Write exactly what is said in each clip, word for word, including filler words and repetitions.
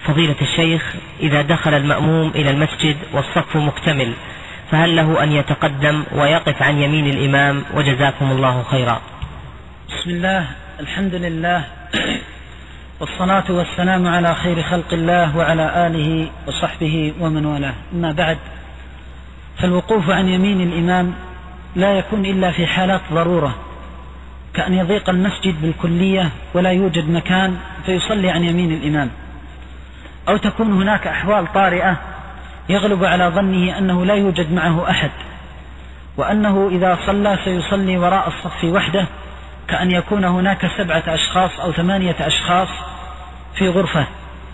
فضيلة الشيخ، إذا دخل المأموم إلى المسجد والصف مكتمل فهل له أن يتقدم ويقف عن يمين الإمام؟ وجزاكم الله خيرا. بسم الله، الحمد لله، والصلاة والسلام على خير خلق الله وعلى آله وصحبه ومن والاه. أما بعد، فالوقوف عن يمين الإمام لا يكون إلا في حالات ضرورة، كأن يضيق المسجد بالكلية ولا يوجد مكان فيصلي عن يمين الإمام، أو تكون هناك أحوال طارئة يغلب على ظنه أنه لا يوجد معه أحد، وأنه إذا صلى سيصلي وراء الصف وحده، كأن يكون هناك سبعة أشخاص أو ثمانية أشخاص في غرفة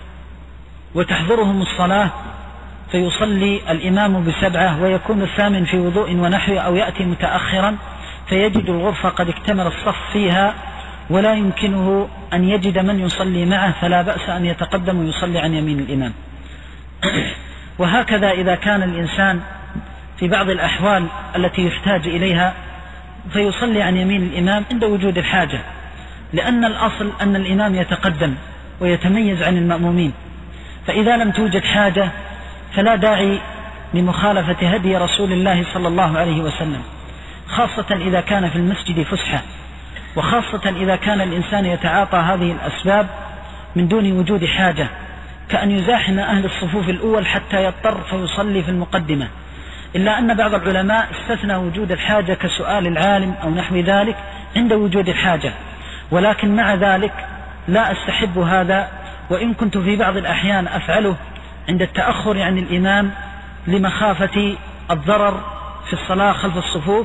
وتحضرهم الصلاة، فيصلي الإمام بسبعة ويكون الثامن في وضوء ونحوه، أو يأتي متأخرا فيجد الغرفة قد اكتمل الصف فيها ولا يمكنه أن يجد من يصلي معه، فلا بأس أن يتقدم ويصلي عن يمين الإمام. وهكذا إذا كان الإنسان في بعض الأحوال التي يحتاج إليها فيصلي عن يمين الإمام عند وجود الحاجة، لأن الأصل أن الإمام يتقدم ويتميز عن المأمومين، فإذا لم توجد حاجة فلا داعي لمخالفة هدي رسول الله صلى الله عليه وسلم، خاصة إذا كان في المسجد فسحة، وخاصة إذا كان الإنسان يتعاطى هذه الأسباب من دون وجود حاجة، كأن يزاحم أهل الصفوف الأول حتى يضطر فيصلي في المقدمة. إلا أن بعض العلماء استثنى وجود الحاجة كسؤال العالم أو نحو ذلك عند وجود الحاجة، ولكن مع ذلك لا أستحب هذا، وإن كنت في بعض الأحيان أفعله عند التأخر عن الإمام لمخافة الضرر في الصلاة خلف الصفوف،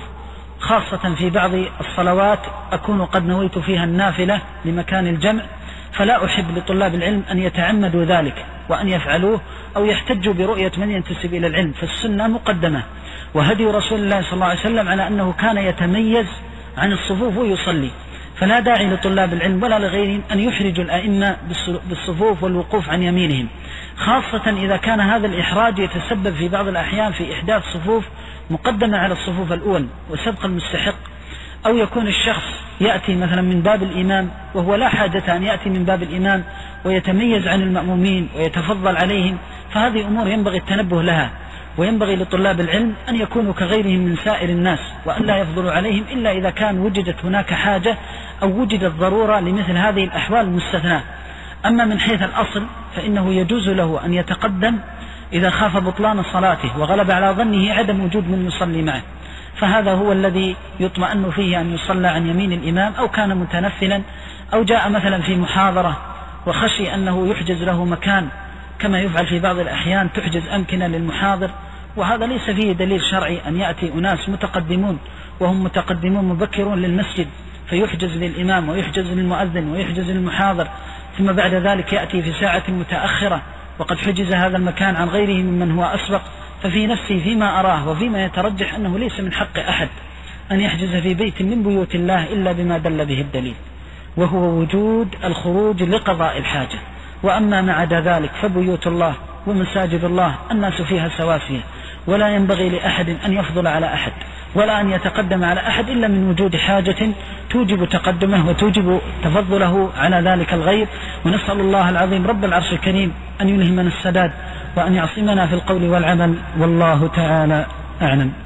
خاصة في بعض الصلوات أكون قد نويت فيها النافلة لمكان الجمع، فلا أحب لطلاب العلم أن يتعمدوا ذلك وأن يفعلوه أو يحتجوا برؤية من ينتسب إلى العلم، فالسنة مقدمة، وهدي رسول الله صلى الله عليه وسلم على أنه كان يتميز عن الصفوف ويصلي، فلا داعي لطلاب العلم ولا لغيرهم أن يحرجوا الأئمة بالصفوف والوقوف عن يمينهم، خاصة إذا كان هذا الإحراج يتسبب في بعض الأحيان في إحداث صفوف مقدمة على الصفوف الأول وسبق المستحق، أو يكون الشخص يأتي مثلا من باب الإمام وهو لا حاجة أن يأتي من باب الإمام ويتميز عن المأمومين ويتفضل عليهم، فهذه أمور ينبغي التنبه لها، وينبغي لطلاب العلم أن يكونوا كغيرهم من سائر الناس، وأن لا يفضلوا عليهم إلا إذا كان وجدت هناك حاجة أو وجدت ضرورة لمثل هذه الأحوال المستثناة. أما من حيث الأصل فإنه يجوز له أن يتقدم إذا خاف بطلان صلاته وغلب على ظنه عدم وجود من يصلي معه، فهذا هو الذي يطمئن فيه أن يصلى عن يمين الإمام، أو كان متنفلا أو جاء مثلا في محاضرة وخشي أنه يحجز له مكان، كما يفعل في بعض الأحيان تحجز أمكنة للمحاضر، وهذا ليس فيه دليل شرعي أن يأتي أناس متقدمون وهم متقدمون مبكرون للمسجد فيحجز للإمام ويحجز للمؤذن ويحجز للمحاضر، ثم بعد ذلك يأتي في ساعة متأخرة وقد حجز هذا المكان عن غيره ممن هو أسبق. ففي نفسي فيما أراه وفيما يترجح أنه ليس من حق أحد أن يحجز في بيت من بيوت الله إلا بما دل به الدليل، وهو وجود الخروج لقضاء الحاجة. وأما ما عدا ذلك فبيوت الله ومساجد الله الناس فيها سواسية، ولا ينبغي لأحد أن يفضل على أحد ولا أن يتقدم على أحد إلا من وجود حاجة توجب تقدمه وتوجب تفضله على ذلك الغير. ونسأل الله العظيم رب العرش الكريم أن يلهمنا السداد وأن يعصمنا في القول والعمل، والله تعالى أعلم.